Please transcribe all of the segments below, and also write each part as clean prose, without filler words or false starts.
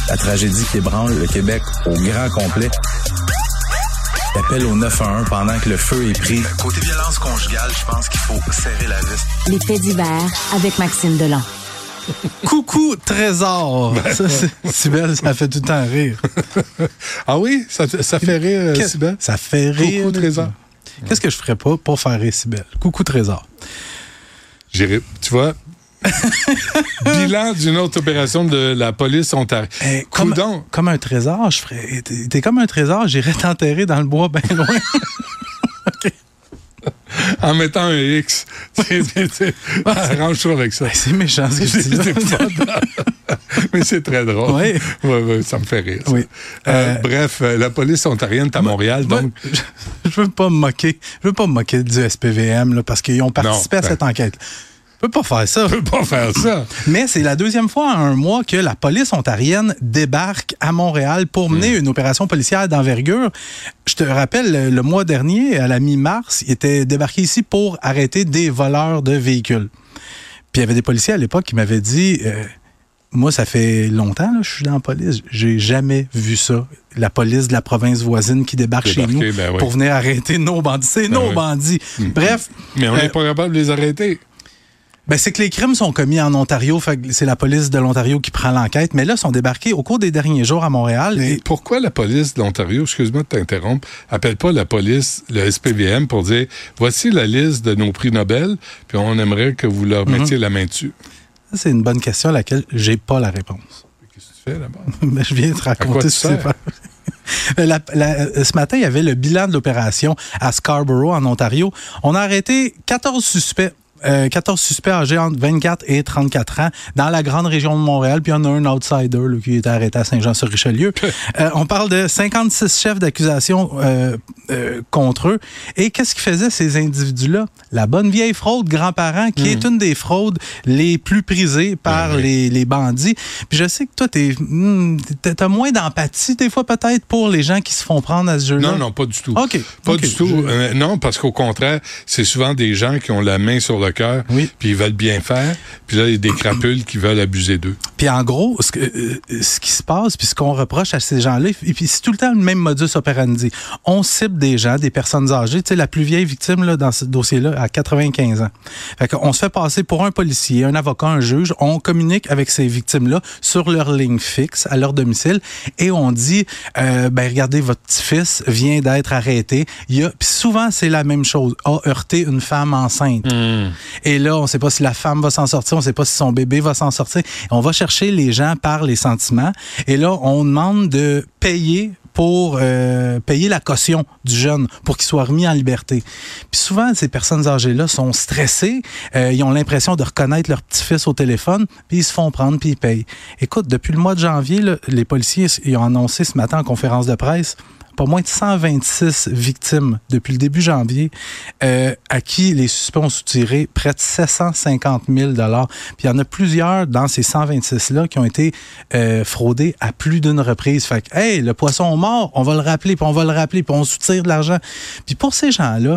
La tragédie qui ébranle le Québec au grand complet. L'appel au 911 pendant que le feu est pris. Côté violence conjugale, je pense qu'il faut serrer la vis. Les faits divers avec Maxime Delan. Coucou Trésor. Ça, Cybèle, ça fait tout le temps rire. Ah oui? Ça fait rire, Cybèle? Ça fait rire. Coucou Trésor. Qu'est-ce que je ferais pas pour faire rire Cybèle? Coucou Trésor. Tu vois... Bilan d'une autre opération de la police ontarienne. Comme un trésor, je ferais. T'es comme un trésor, j'irais t'enterrer dans le bois bien loin. OK. En mettant un X. Arrange-toi avec ça. C'est méchant ce que je dis. Mais c'est très drôle. Oui. Ouais, ça me fait rire. Oui. Bref, la police ontarienne est à Montréal, donc... Je veux pas me moquer. Je veux pas me moquer du SPVM là, parce qu'ils ont participé à cette enquête. Je peux pas faire ça. Je peux pas faire ça. Mais c'est la deuxième fois en un mois que la police ontarienne débarque à Montréal pour mener une opération policière d'envergure. Je te rappelle, le mois dernier, à la mi-mars, ils étaient débarqués ici pour arrêter des voleurs de véhicules. Puis il y avait des policiers à l'époque qui m'avaient dit... moi, ça fait longtemps que je suis dans la police. J'ai jamais vu ça. La police de la province voisine qui débarque chez nous pour venir arrêter nos bandits. C'est nos bandits. Bref. Mais on n'est pas capable de les arrêter. C'est que les crimes sont commis en Ontario, fait que c'est la police de l'Ontario qui prend l'enquête, mais là, ils sont débarqués au cours des derniers jours à Montréal. Mais pourquoi la police de l'Ontario, excuse-moi de t'interrompre, appelle pas la police, le SPVM, pour dire, voici la liste de nos prix Nobel, puis on aimerait que vous leur mettiez la main dessus? Ça, c'est une bonne question à laquelle j'ai pas la réponse. Qu'est-ce que tu fais là-bas? Je viens te raconter ce qui s'est passé. Ce matin, il y avait le bilan de l'opération à Scarborough, en Ontario. On a arrêté 14 suspects. 14 suspects âgés entre 24 et 34 ans dans la grande région de Montréal. Puis il y en a un outsider là, qui est arrêté à Saint-Jean-sur-Richelieu. On parle de 56 chefs d'accusation contre eux. Et qu'est-ce qu'ils faisaient, ces individus-là? La bonne vieille fraude grands-parents, qui est une des fraudes les plus prisées par les bandits. Puis je sais que toi, t'as moins d'empathie, des fois, peut-être, pour les gens qui se font prendre à ce jeu-là. Non, pas du tout. OK. Pas du tout. Non, parce qu'au contraire, c'est souvent des gens qui ont la main sur le cœur, puis ils veulent bien faire, puis là, il y a des crapules qui veulent abuser d'eux. Puis en gros, ce qui se passe, puis ce qu'on reproche à ces gens-là, et puis c'est tout le temps le même modus operandi. On cible des gens, des personnes âgées. Tu sais, la plus vieille victime là, dans ce dossier-là a 95 ans. Fait qu'on se fait passer pour un policier, un avocat, un juge. On communique avec ces victimes-là sur leur ligne fixe, à leur domicile, et on dit, regardez, votre petit-fils vient d'être arrêté. Puis souvent, c'est la même chose. A heurté une femme enceinte. Et là, on ne sait pas si la femme va s'en sortir, on ne sait pas si son bébé va s'en sortir. On va chercher les gens par les sentiments. Et là, on demande de payer pour payer la caution du jeune pour qu'il soit remis en liberté. Puis souvent, ces personnes âgées-là sont stressées. Ils ont l'impression de reconnaître leur petit-fils au téléphone, puis ils se font prendre, puis ils payent. Écoute, depuis le mois de janvier, là, les policiers ils ont annoncé ce matin en conférence de presse pas moins de 126 victimes depuis le début janvier à qui les suspects ont soutiré près de 750 000 $. Puis il y en a plusieurs dans ces 126-là qui ont été fraudés à plus d'une reprise. Fait que, hey, le poisson mort, on va le rappeler, puis on va le rappeler, puis on soutire de l'argent. Puis pour ces gens-là,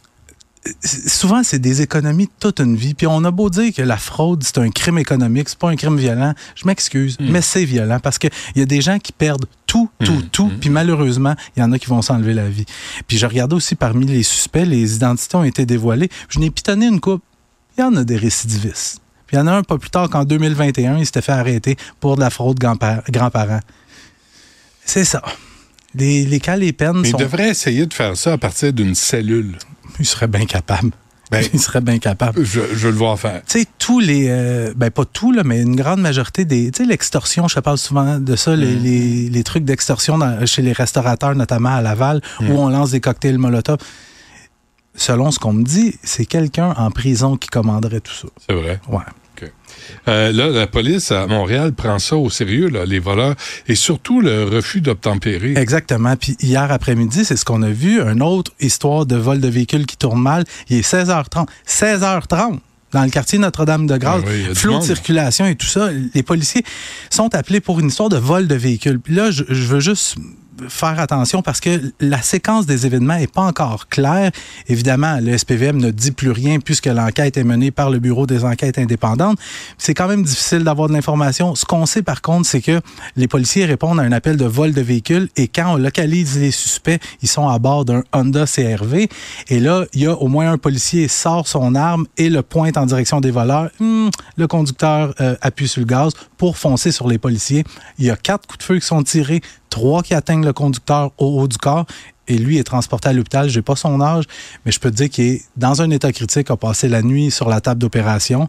souvent, c'est des économies de toute une vie. Puis on a beau dire que la fraude, c'est un crime économique, c'est pas un crime violent. Je m'excuse, mais c'est violent parce qu'il y a des gens qui perdent tout. Puis malheureusement, il y en a qui vont s'enlever la vie. Puis je regardais aussi parmi les suspects, les identités ont été dévoilées. Je n'ai pitonné une couple. Il y en a des récidivistes. Puis il y en a un pas plus tard qu'en 2021, il s'était fait arrêter pour de la fraude grands-parents. C'est ça. Les cas, les peines sont... Il devrait essayer de faire ça à partir d'une cellule. Il serait bien capable. Il serait bien capable. Je veux le voir faire. Tu sais, tous les... pas tout, là, mais une grande majorité des... Tu sais, l'extorsion, je parle souvent de ça, les trucs d'extorsion chez les restaurateurs, notamment à Laval, où on lance des cocktails Molotov. Selon ce qu'on me dit, c'est quelqu'un en prison qui commanderait tout ça. C'est vrai? Ouais. Okay. Là, la police à Montréal prend ça au sérieux, là, les voleurs, et surtout le refus d'obtempérer. Exactement. Puis hier après-midi, c'est ce qu'on a vu, une autre histoire de vol de véhicule qui tourne mal. Il est 16h30. 16h30! Dans le quartier Notre-Dame-de-Grâce, flot de circulation et tout ça. Les policiers sont appelés pour une histoire de vol de véhicule. Puis là, je veux juste faire attention parce que la séquence des événements n'est pas encore claire. Évidemment, le SPVM ne dit plus rien puisque l'enquête est menée par le Bureau des enquêtes indépendantes. C'est quand même difficile d'avoir de l'information. Ce qu'on sait par contre, c'est que les policiers répondent à un appel de vol de véhicule et quand on localise les suspects, ils sont à bord d'un Honda CR-V. Et là, il y a au moins un policier sort son arme et le pointe en direction des voleurs. Le conducteur appuie sur le gaz pour foncer sur les policiers. Il y a 4 coups de feu qui sont tirés, 3 qui atteignent le conducteur au haut du corps. Et lui est transporté à l'hôpital. Je n'ai pas son âge, mais je peux te dire qu'il est dans un état critique, a passé la nuit sur la table d'opération.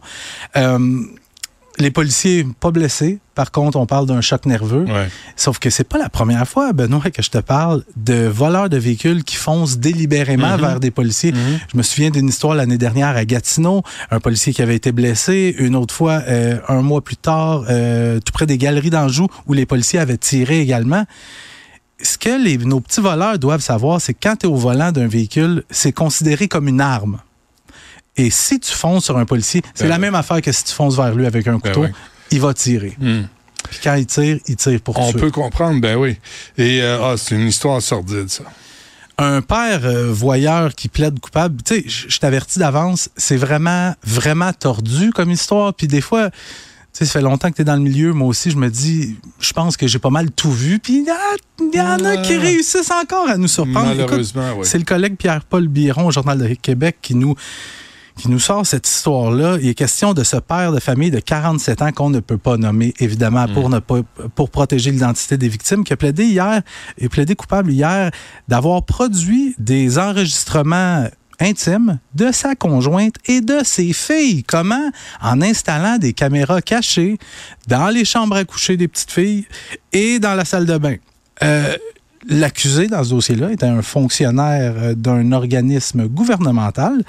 Les policiers, pas blessés. Par contre, on parle d'un choc nerveux. Ouais. Sauf que c'est pas la première fois, Benoît, que je te parle de voleurs de véhicules qui foncent délibérément vers des policiers. Je me souviens d'une histoire l'année dernière à Gatineau, un policier qui avait été blessé. Une autre fois, un mois plus tard, tout près des Galeries d'Anjou, où les policiers avaient tiré également. Ce que nos petits voleurs doivent savoir, c'est que quand tu es au volant d'un véhicule, c'est considéré comme une arme. Et si tu fonces sur un policier, c'est la même affaire que si tu fonces vers lui avec un couteau, il va tirer. Puis quand il tire pour tuer. On peut comprendre, ben oui. Et c'est une histoire sordide, ça. Un père voyeur qui plaide coupable, tu sais, je t'avertis d'avance, c'est vraiment, vraiment tordu comme histoire. Puis des fois, tu sais, ça fait longtemps que tu es dans le milieu. Moi aussi, je me dis, je pense que j'ai pas mal tout vu. Puis il y en a qui réussissent encore à nous surprendre. Malheureusement, oui. C'est le collègue Pierre-Paul Biron au Journal de Québec qui nous sort cette histoire-là. Il est question de ce père de famille de 47 ans qu'on ne peut pas nommer, évidemment, pour protéger l'identité des victimes, qui a plaidé coupable hier d'avoir produit des enregistrements intimes de sa conjointe et de ses filles. Comment? En installant des caméras cachées dans les chambres à coucher des petites filles et dans la salle de bain. L'accusé dans ce dossier-là était un fonctionnaire d'un organisme gouvernemental.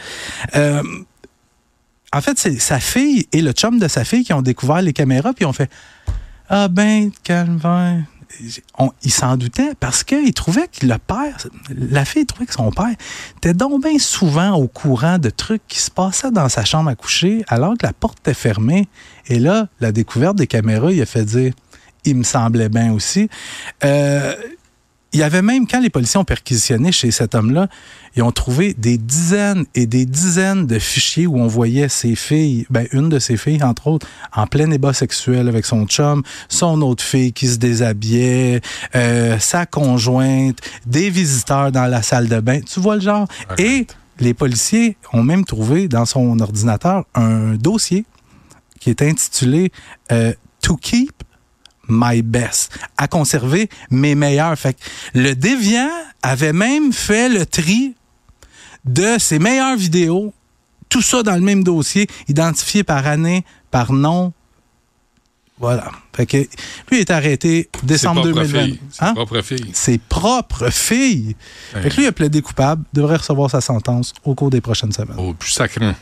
En fait, c'est sa fille et le chum de sa fille qui ont découvert les caméras puis ont fait « Ah ben, calvaire ». Il s'en doutait parce qu'il trouvait que la fille trouvait que son père était donc bien souvent au courant de trucs qui se passaient dans sa chambre à coucher alors que la porte était fermée. Et là, la découverte des caméras, il a fait dire « Il me semblait bien aussi ». Il y avait même, quand les policiers ont perquisitionné chez cet homme-là, ils ont trouvé des dizaines et des dizaines de fichiers où on voyait ses filles, une de ses filles, entre autres, en plein ébat sexuel avec son chum, son autre fille qui se déshabillait, sa conjointe, des visiteurs dans la salle de bain. Tu vois le genre? Arrête. Et les policiers ont même trouvé dans son ordinateur un dossier qui est intitulé « To Keep My Best », à conserver mes meilleurs. Fait que le déviant avait même fait le tri de ses meilleures vidéos, tout ça dans le même dossier, identifié par année, par nom. Voilà. Fait que lui est arrêté décembre 2020. Ses propres filles. Ses propres filles. Fait que lui a plaidé coupable, devrait recevoir sa sentence au cours des prochaines semaines. Oh, plus sacrant.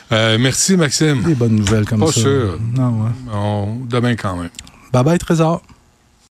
Merci, Maxime. Des bonnes nouvelles comme ça. Pas sûr. Non, ouais. Demain quand même. Bye bye, Trésor.